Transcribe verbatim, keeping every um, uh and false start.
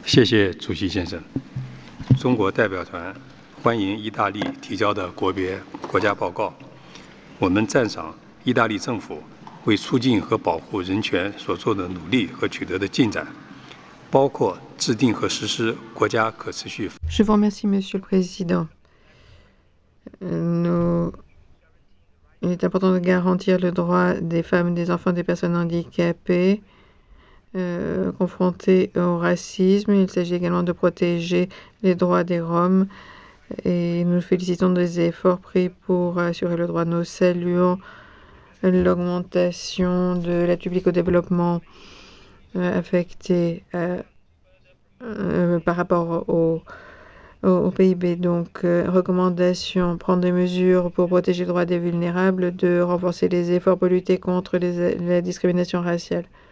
谢谢主席先生。中国代表团欢迎意大利提交的国别国家报告。我们赞赏意大利政府为促进和保护人权所做的努力和取得的进展，包括制定和实施国家可持续。 Je vous remercie, Monsieur le Président. Nous... Il est important de garantir le droit des femmes, des enfants, des personnes handicapées euh, confrontées au racisme. Il s'agit également de protéger les droits des Roms. Et nous félicitons des efforts pris pour assurer le droit. Nous saluons l'augmentation de l'aide publique au développement euh, affectée euh, euh, par rapport au, au, au P I B. Donc, euh, recommandation, prendre des mesures pour protéger les droits des vulnérables, de renforcer les efforts pour lutter contre les, la discrimination raciale.